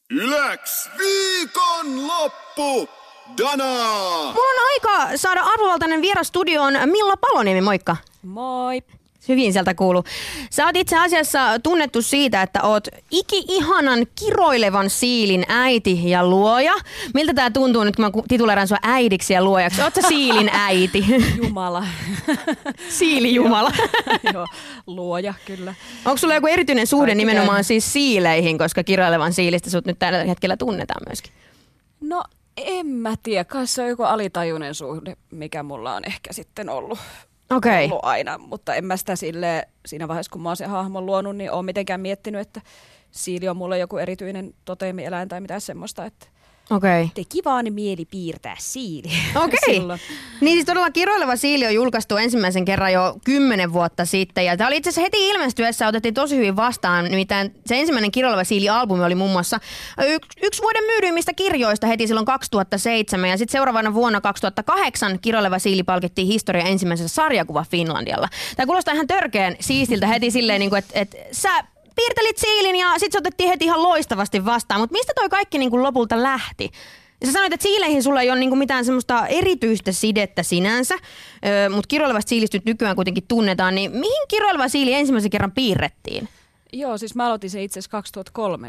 Yläks viikonloppu! Danaa! Mulla on aika saada arvovaltainen vieras studioon. Milla Paloniemi, moikka. Moi. Hyvin sieltä kuuluu. Sä oot itse asiassa tunnettu siitä, että oot iki-ihanan kiroilevan siilin äiti ja luoja. Miltä tää tuntuu nyt, kun mä tituleeran sua äidiksi ja luojaksi? Oot sä siilin äiti? Jumala. Siilijumala. Joo, luoja kyllä. Onko sulla joku erityinen suhde Kaikki nimenomaan käy. siis siileihin, koska kiroilevan siilistä sut nyt tällä hetkellä tunnetaan myöskin? No en mä tiedä, kai se on joku alitajuinen suhde, mikä mulla on ehkä sitten ollut aina, mutta en mä sitä siinä vaiheessa, kun mä oon sen hahmon luonut, niin oon mitenkään miettinyt, että siili on mulle joku erityinen toteemieläin tai mitään semmoista, että teki vaan mieli piirtää siili. silloin. Niin siis todella kiroileva siili on julkaistu ensimmäisen kerran jo 10 vuotta sitten. Ja tämä oli itse asiassa heti ilmestyessä, otettiin tosi hyvin vastaan. Nimittäin se ensimmäinen kiroileva siili-albumi oli muun muassa yksi vuoden myydyimmistä kirjoista heti silloin 2007. Ja sitten seuraavana vuonna 2008 kiroileva siili palkittiin historian ensimmäisessä sarjakuva Finlandialla. Tämä kuulostaa ihan törkeän siistiltä heti silleen, että sä piirtelit siilin ja sitten se otettiin heti ihan loistavasti vastaan. Mutta mistä toi kaikki niin kuin lopulta lähti? Sä sanoit, että siileihin sulla ei ole niin kuin mitään semmoista erityistä sidettä sinänsä, mutta kiroilevasta siilistä nyt nykyään kuitenkin tunnetaan. Niin mihin kiroileva siili ensimmäisen kerran piirrettiin? Joo, siis mä aloitin sen itse asiassa 2003.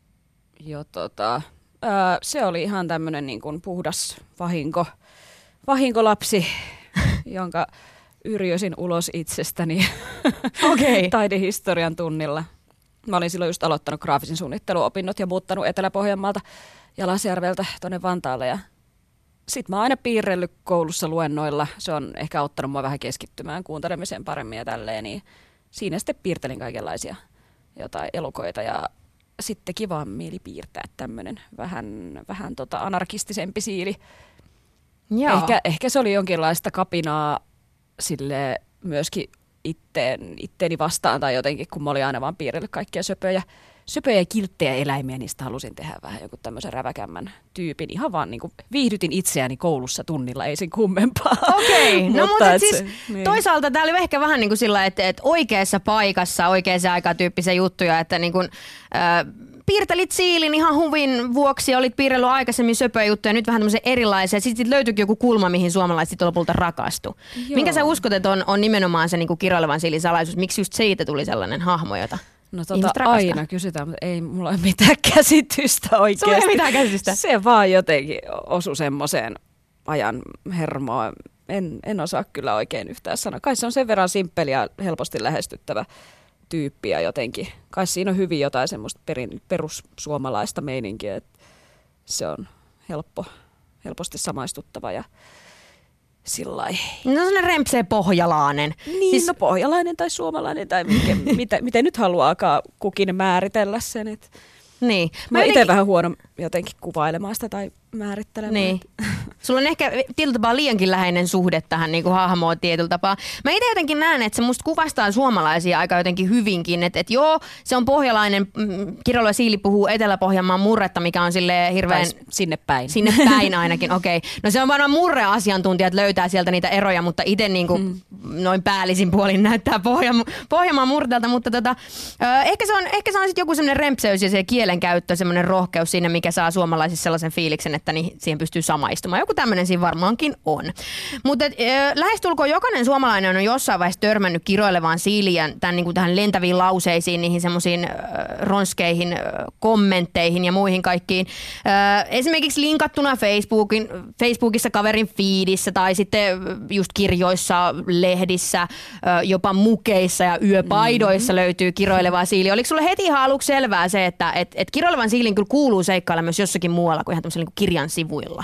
Se oli ihan tämmönen niin kuin puhdas vahinkolapsi, jonka yrjösin ulos itsestäni taidehistorian tunnilla. Mä olin silloin just aloittanut graafisen suunnitteluopinnot ja muuttanut Etelä-Pohjanmaalta Jalasjärveltä tuonne Vantaalle. Ja sit mä oon aina piirrellyt koulussa luennoilla. Se on ehkä auttanut mua vähän keskittymään kuuntelemiseen paremmin ja tälleen. Niin siinä sitten piirtelin kaikenlaisia jotain elukoita ja sitten kiva mieli piirtää tämmönen vähän anarkistisempi siili. Ehkä se oli jonkinlaista kapinaa sille myöskin itteeni vastaan tai jotenkin, kun mä olin aina vaan piirrellyt kaikkia söpöjä ja kilttejä eläimiä, niin sitä halusin tehdä vähän joku tämmöisen räväkämmän tyypin. Ihan vaan niin kuin viihdytin itseäni koulussa tunnilla, ei sen kummempaa. No mutta siis toisaalta tää oli ehkä vähän niin kuin sillä, että oikeassa paikassa, oikeaan aikaan tyyppisiä juttuja, että niin kuin, piirtelit siilin ihan huvin vuoksi, olit piirrellyt aikaisemmin söpöjuttuja, nyt vähän tämmöisen erilaisia. Sitten löytyikin joku kulma, mihin suomalaiset lopulta rakastu. Joo. Minkä sä uskot, että on nimenomaan se niin kuin kiroilevan siilin salaisuus? Miksi just siitä tuli sellainen hahmo, jota aina kysytään, mutta ei mulla ole mitään käsitystä oikeasti. Sulla ei ole mitään käsitystä? Se vaan jotenkin osui semmoiseen ajan hermoon. En osaa kyllä oikein yhtään sanoa. Kai se on sen verran simppeli ja helposti lähestyttävä tyyppi ja jotenkin. Kai siinä on hyvin jotain semmoista perussuomalaista meininkiä, että se on helposti samaistuttava ja sillai. No sellainen rempsee pohjalainen. Niin, siis pohjalainen tai suomalainen tai miten nyt haluaakaan kukin määritellä sen. Niin. Mä oon itse vähän huono jotenkin kuvailemaan sitä tai määrittelemään. Niin. Sulla on ehkä tietyllä tapaa liiankin läheinen suhde tähän niin kuin hahmoon tietyllä tapaa. Mä itse jotenkin näen, että se musta kuvastaa suomalaisia aika jotenkin hyvinkin. Että joo, se on pohjalainen, kiroileva siili puhuu Etelä-Pohjanmaan murretta, mikä on silleen hirveän sinne päin. Sinne päin ainakin, okei. No se on varmaan murreasiantuntijat löytää sieltä niitä eroja, mutta itse niin kuin noin päällisin puolin näyttää Pohjanmaan murteelta. Mutta ehkä se on sitten joku semmoinen rempseys ja se kielenkäyttö, semmoinen rohkeus siinä, mikä saa suomalaisissa sellaisen fiiliksen, että siihen pystyy samaistumaan. Joku tämmöinen siinä varmaankin on. Mutta lähestulkoon jokainen suomalainen on jossain vaiheessa törmännyt kiroilevaan siiliin tämän, niin kuin tähän lentäviin lauseisiin, niihin semmoisiin ronskeihin kommentteihin ja muihin kaikkiin. Esimerkiksi linkattuna Facebookissa kaverin feedissä tai sitten just kirjoissa, lehdissä, jopa mukeissa ja yöpaidoissa löytyy kiroilevaa siili. Oliko sulle heti ihan aluksi selvää se, että kiroilevan siilin kyllä kuuluu seikkailla myös jossakin muualla kuin ihan tämmöisellä niin kuin kirjan sivuilla?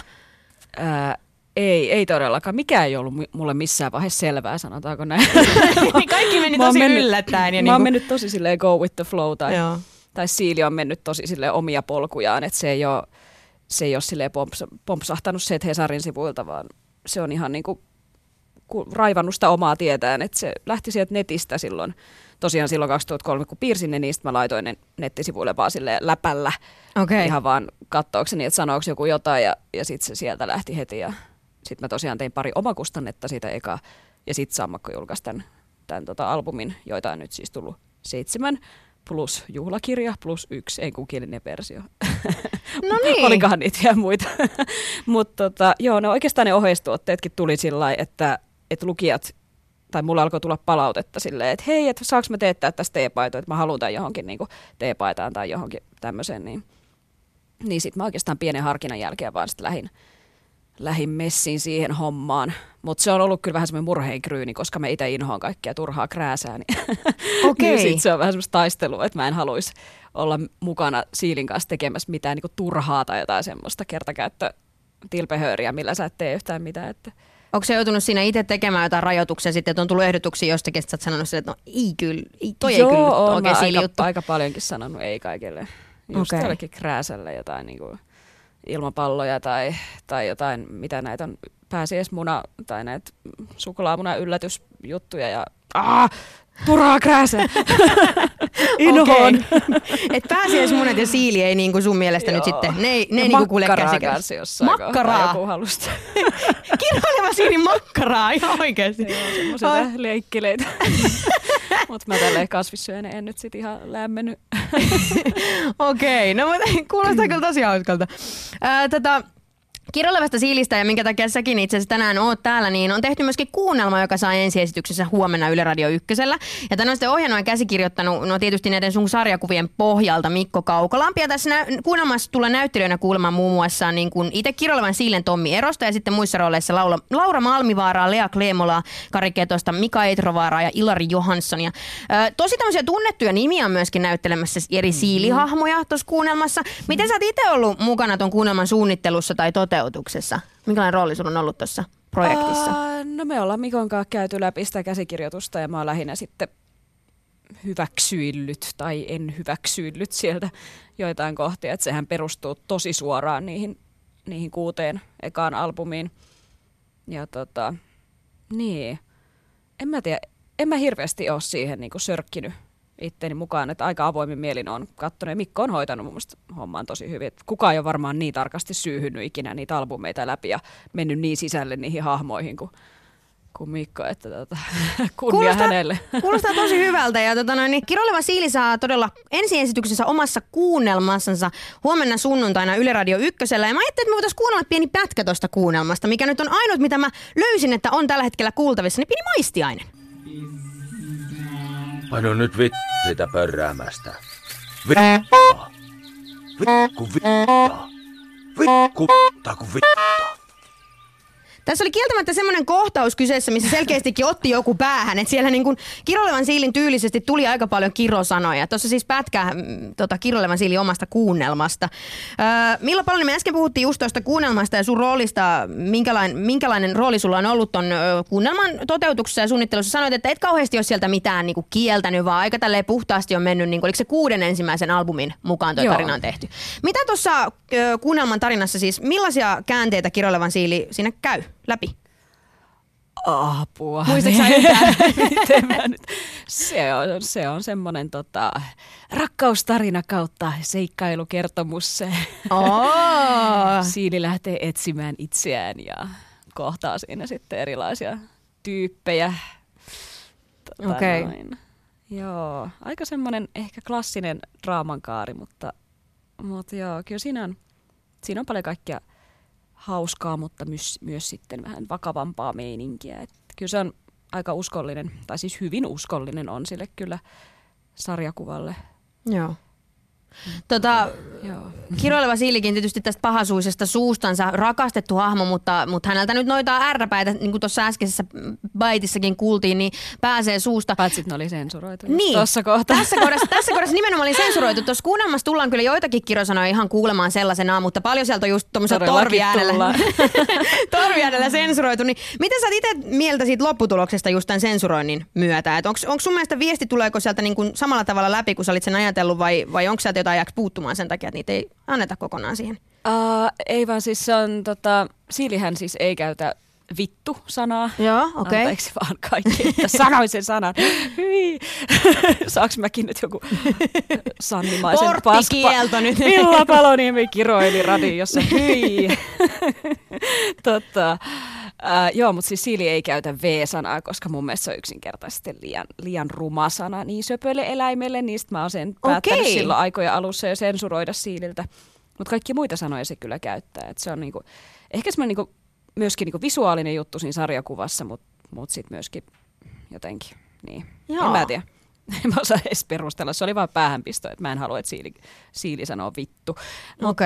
Ei todellakaan. Mikään ei ollut mulle missään vaiheessa selvää, sanotaanko näin. Kaikki meni tosi yllättäen. Mä oon mennyt tosi silleen go with the flow, tai siili on mennyt tosi silleen omia polkujaan, että se ei ole silleen pompsahtanut se Hesarin sivuilta, vaan se on ihan niin kuin raivannut sitä omaa tietään, että se lähti sieltä netistä silloin. Tosiaan silloin 2003, kun piirsin ne, niin mä laitoin ne nettisivuille vaan silleen läpällä. Ihan vaan kattookseni, että sanooko joku jotain ja sitten se sieltä lähti heti. Ja sitten mä tosiaan tein pari omakustannetta siitä eka. Ja sitten Sammakko julkaisi tämän albumin, joita on nyt siis tullut 7 plus juhlakirja plus 1 enkukielinen versio. No niin. Olikohan niitä vielä muita. Mutta joo, no oikeastaan ne oheistuotteetkin tuli sillä lailla, että lukijat, tai mulla alkoi tulla palautetta silleen, että hei, että saanko mä teettää tästä teepaitoa, että mä haluan tämän johonkin niin kuin teepaitaan tai johonkin tämmöiseen. Niin sit mä oikeastaan pienen harkinnan jälkeen vaan sitten lähin messiin siihen hommaan. Mutta se on ollut kyllä vähän semmoinen murheenkryyni, koska mä itse inhoan kaikkea turhaa krääsää. Niin sit se on vähän semmoista taistelua, että mä en haluaisi olla mukana Siilin kanssa tekemässä mitään niinku turhaa tai jotain semmoista kertakäyttötilpehööriä, millä sä et tee yhtään mitään. Että onko se joutunut siinä itse tekemään jotain rajoituksia sitten, että on tullut ehdotuksia jostakin, että sä oot sanonut sille, että no ei kyllä, toi ei kyllä oikein Siili juttu. Aika paljonkin sanonut ei kaikille. Just jollekin krääsälle jotain niinku ilmapalloja tai jotain, mitä näitä on, pääsiäismuna tai näitä suklaamuna yllätysjuttuja ja turhaa krääsää. Inhoon. Et pääsiäismunat ja Siili ei niinku sun mielestä nyt sitten, ne ei niinku kuule käsikädessä. Makkaraa. Joku halusta. Kiroileva Siili makkaraa, ihan oikeasti. Joo, semmoisia leikkeleitä. Mutta mä tälleen kasvissyöjänä en nyt sit ihan lämmennyt. Okei, no kuulostaa kyllä tosi hauskalta. Kiroilevasta Siilistä ja minkä takia säkin itse asiassa tänään oot täällä, niin on tehty myöskin kuunnelma, joka saa ensiesityksessä huomenna Yle Radio 1:llä. Ja tän on sitten ohjannut ja käsikirjoittanut, no tietysti näiden sun sarjakuvien pohjalta Mikko Kaukolampi. Ja tässä kuunnelmassa tulee näyttelijöinä kuulemaan muun muassa niin kuin itse Kiroilevan Siilen Tommi Erosta ja sitten muissa rooleissa Laura Malmivaaraa, Lea Kleemolaa, Kari Ketosta, Mika Eitrovaaraa ja Ilari Johanssonia. Tosi tämmöisiä tunnettuja nimiä on myöskin näyttelemässä eri siilihahmoja tuossa kuunnelmassa. Miten sä oot itse ollut mukana tuon kuunnelman suunnittelussa tai toteutuksessa? Minkälainen rooli sulla on ollut tuossa projektissa? No me ollaan Mikon kanssa käyty läpi sitä käsikirjoitusta ja mä oon lähinnä sitten hyväksyillyt tai en hyväksyillyt sieltä joitain kohtia. Että sehän perustuu tosi suoraan niihin 6 ekaan albumiin. Ja niin, en mä tiedä, en mä hirveästi ole siihen niinku sörkkinyt itteni mukaan, että aika avoimin mielin on katsonut. Mikko on hoitanut mun mielestä homman tosi hyvin. Että kukaan ei ole varmaan niin tarkasti syyhynyt ikinä niitä albumeita läpi ja mennyt niin sisälle niihin hahmoihin kuin Mikko, että kunnia hänelle. Kuulostaa tosi hyvältä. Ja niin Kiroileva Siili saa todella ensiesityksessä omassa kuunnelmassansa huomenna sunnuntaina Yle Radio 1:llä. Ja mä ajattelin, että me voitaisiin kuunnella pieni pätkä tuosta kuunnelmasta, mikä nyt on ainut, mitä mä löysin, että on tällä hetkellä kuultavissa, niin pieni maistiainen. Pano nyt sitä pörräämästä. Vittaa. Vitku vittaa. Vitku vittaa. Tässä oli kieltämättä semmoinen kohtaus kyseessä, missä selkeästikin otti joku päähän. Että siellä niin kuin Kiroilevan Siilin tyylisesti tuli aika paljon kirosanoja. Tuossa siis pätkä Kiroilevan Siilin omasta kuunnelmasta. Milla Palonen, me äsken puhuttiin just tuosta kuunnelmasta ja sun roolista. Minkälainen rooli sulla on ollut ton kuunnelman toteutuksessa ja suunnittelussa? Sanoit, että et kauheasti ole sieltä mitään niin kuin kieltänyt, vaan aika tälleen puhtaasti on mennyt, niin kuin, oliko se 6 ensimmäisen albumin mukaan tuo tarina on tehty. Mitä tuossa kuunnelman tarinassa siis, millaisia käänteitä Kiroilevan Siili siinä käy läpi? Apua. Muistatko sä yhtään? Se on semmoinen rakkaustarina kautta seikkailukertomus. Siili lähtee etsimään itseään ja kohtaa siinä sitten erilaisia tyyppejä. Okei. Joo, aika semmoinen ehkä klassinen draamankaari, mutta joo, kyllä siinä on paljon kaikkia hauskaa, mutta myös sitten vähän vakavampaa meininkiä. Et kyllä se on aika uskollinen, tai siis hyvin uskollinen on sille kyllä sarjakuvalle. Joo. Kiroileva Siilikin tietysti tästä pahasuisesta suustansa rakastettu hahmo, mutta häneltä nyt noita ärräpäitä, niin kuin tuossa äskeisessä baitissakin kuultiin, niin pääsee suusta. Paitsi ne oli sensuroitu niin, tuossa kohtaa. Tässä kohdassa nimenomaan oli sensuroitu. Tuossa kuunnelmassa tullaan kyllä joitakin kirosanoja ihan kuulemaan sellaisenaan, mutta paljon sieltä on just tuommoisella torviäänellä sensuroitu. Niin miten sä oot itse mieltä siitä lopputuloksesta just tämän sensuroinnin myötä? Onko sun mielestä viesti, tuleeko sieltä niin kuin samalla tavalla läpi, kun sä olit sen ajatellut, vai onko sieltä jotain jääkö puuttumaan sen takia, että niitä ei anneta kokonaan siihen? Ei vaan siis se on, Siilihän siis ei käytä vittu-sanaa. Joo, okei. Anteeksi vaan kaikki, että sanoin sen sanan. Hyi. Saanko mäkin nyt joku sannimaisen porttikielto nyt. Milla Paloniemi kiroili radiossa. Hyi. Joo, mutta siis siili ei käytä V-sanaa, koska mun mielestä se on yksinkertaisesti liian ruma sana niin söpölle eläimelle. Niistä mä oon sen päättänyt silloin aikojen alussa jo sensuroida siililtä. Mutta kaikki muita sanoja se kyllä käyttää. Et se on niinku, ehkä semmoinen niinku, myöskin niinku visuaalinen juttu siinä sarjakuvassa, mutta sitten myöskin jotenkin. Niin. En mä tiedä. En mä osaa edes perustella. Se oli vaan päähänpisto, että mä en halua, että siili sanoo vittu. Mutta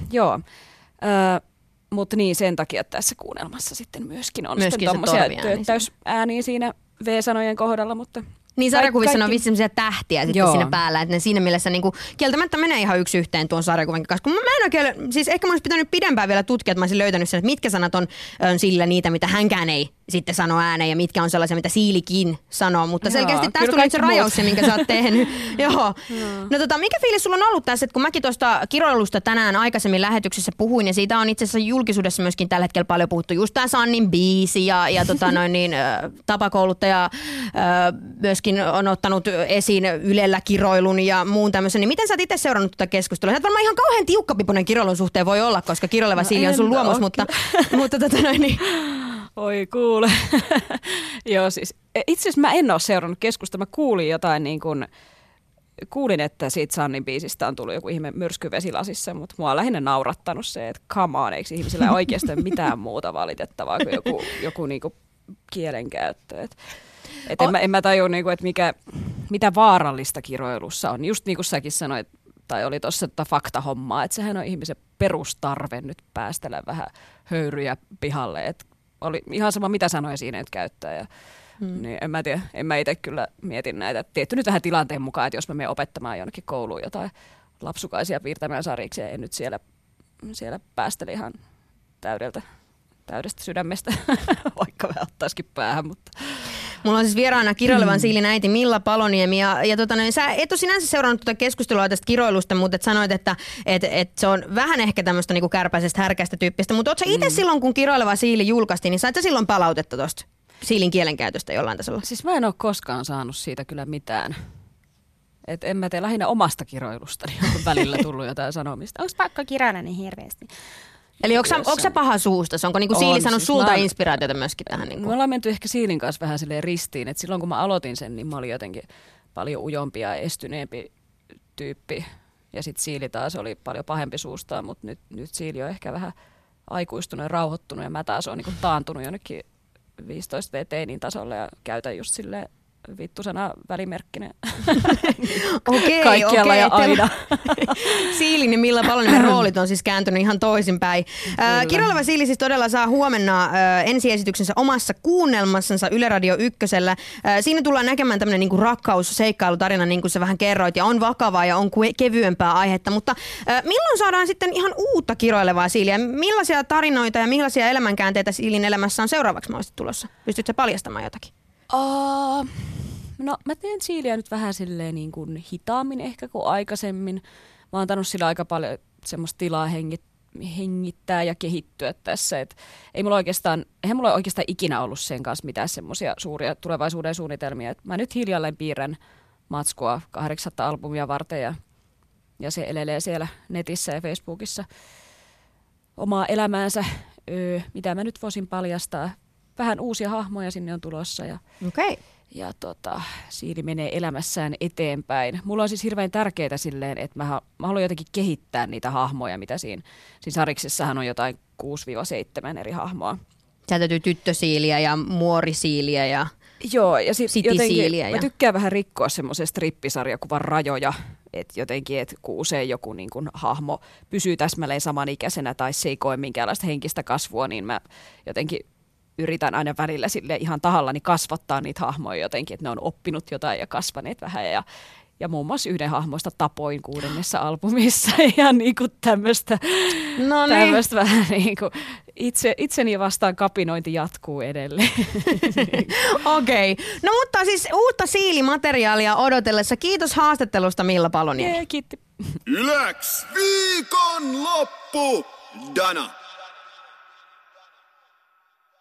mutta niin sen takia tässä kuunnelmassa sitten myöskin on sitten tommosia tööttäysääniä siinä V-sanojen kohdalla, mutta... Niin sarjakuvissa on vissi sellaisia tähtiä sitten siinä päällä, että ne siinä mielessä niinku kieltämättä menee ihan yksi yhteen tuon sarjakuvan kanssa. Kun mä en oikein, siis ehkä mä olisin pitänyt pidempään vielä tutkia, että mä olisin löytänyt sen, että mitkä sanat on sillä niitä, mitä hänkään ei sitten sano ääneen ja mitkä on sellaisia, mitä siilikin sanoo. Mutta selkeästi tässä tuli se rajaus, minkä sä oot tehnyt. Joo. No mikä fiilis sulla on ollut tässä, että kun mäkin tuosta kiroilusta tänään aikaisemmin lähetyksessä puhuin ja siitä on itse asiassa julkisuudessa myöskin tällä hetkellä paljon puhuttu. Just tää Sannin biisi ja tapakouluttaja myöskin on ottanut esiin Ylellä kiroilun ja muun tämmöisen. Niin miten sä oot itse seurannut tätä keskustelua? Sä et varmaan ihan kauhean tiukkapipoinen kiroilun suhteen voi olla, koska kiroileva siili on sun luomus, mutta niin. Oi kuule. Joo siis itse asiassa mä en ole seurannut keskustelua. Mä kuulin jotain niin kuin, kuulin, että siitä Sannin biisistä on tullut joku ihme myrsky vesilasissa, mutta mua on lähinnä naurattanut se, että come on, eikö ihmisillä oikeastaan mitään muuta valitettavaa kuin joku niin kuin kielenkäyttö. En mä tajua, että mitä vaarallista kiroilussa on. Just niin kuin säkin sanoit, tai oli tuossa faktahommaa, että sehän on ihmisen perustarve nyt päästellä vähän höyryjä pihalle. Et oli ihan sama, mitä sanoja siinä nyt käyttää. Ja, niin en mä tiedä, en mä itse kyllä mietin näitä. Tietty nyt vähän tilanteen mukaan, että jos mä menen opettamaan jonnekin kouluun jotain lapsukaisia piirtämään sarjiksi, en nyt siellä päästele ihan täydestä sydämestä, vaikka mä ottaisikin päähän, mutta... Mulla on siis vieraana kiroilevan siilin äiti Milla Paloniemi ja sä et ole sinänsä seurannut tuota keskustelua tästä kiroilusta, mutta sanoit, että se on vähän ehkä tämmöistä niinku kärpäisestä härkästä tyyppistä, mutta oot sä itse silloin, kun kiroileva siili julkaistiin, niin sait sä silloin palautetta tuosta siilin kielenkäytöstä jollain tasolla? Siis mä en ole koskaan saanut siitä kyllä mitään. Et en mä tee lähinnä omasta kiroilusta, niin on välillä tullut jotain sanomista. Onko pakko kiroilla niin hirveästi? Eli onko sä paha suusta? Onko niinku siili saanut sulta inspiraatiota myöskin tähän? Niinku? Me ollaan menty ehkä siilin kanssa vähän silleen ristiin. Et silloin kun mä aloitin sen, niin mä olin jotenkin paljon ujompi ja estyneempi tyyppi. Ja sitten siili taas oli paljon pahempi suustaan, mutta nyt siili on ehkä vähän aikuistunut ja rauhoittunut. Ja mä taas oon niinku taantunut jonnekin 15 teinin tasolle ja käytän just silleen vittusana välimerkkinen. Kaikkialla ja aina. Siilin ja Milla Paloniemen roolit on siis kääntynyt ihan toisinpäin. Kiroileva siili siis todella saa huomenna ensiesityksensä omassa kuunnelmassansa Yle Radio 1:llä. Siinä tullaan näkemään tämmöinen niinku rakkausseikkailutarina, niin kuin sä vähän kerroit, ja on vakavaa ja on kevyempää aihetta. Mutta milloin saadaan sitten ihan uutta kiroilevaa siiliä? Millaisia tarinoita ja millaisia elämänkäänteitä siilin elämässä on seuraavaksi mahdollisesti tulossa? Pystytkö sä paljastamaan jotakin? No mä teen siiliä nyt vähän silleen niin kuin hitaammin ehkä kuin aikaisemmin. Mä oon antanut sillä aika paljon semmoista tilaa hengittää ja kehittyä tässä. Eihän mulla oikeastaan ikinä ollut sen kanssa mitään semmoisia suuria tulevaisuuden suunnitelmia. Et mä nyt hiljalleen piirrän matskua 8. albumia varten ja se elelee siellä netissä ja Facebookissa omaa elämäänsä. Mitä mä nyt voisin paljastaa? Vähän uusia hahmoja sinne on tulossa ja siili menee elämässään eteenpäin. Mulla on siis hirveän tärkeää silleen, että mä haluan jotenkin kehittää niitä hahmoja, mitä siinä sariksessahan on jotain 6-7 eri hahmoa. Sieltä täytyy tyttösiiliä ja muorisiiliä ja sitisiiliä. Mä tykkään vähän rikkoa semmoisen strippisarjakuvan rajoja, että jotenkin, että kun usein joku niin kun hahmo pysyy täsmälleen samanikäisenä tai se ei koe minkäänlaista henkistä kasvua, niin mä jotenkin yritän aina välillä sille ihan tahallani kasvattaa niitä hahmoja jotenkin, että ne on oppinut jotain ja kasvaneet vähän. Ja muun muassa yhden hahmoista tapoin 6. albumissa. Ja niin kuin tämmöistä vähän niin kuin itseni vastaan kapinointi jatkuu edelleen. Okei. No mutta siis uutta siilimateriaalia odotellessa. Kiitos haastattelusta Milla Paloniemi. Kiitti. Yläks viikonloppu, Dana.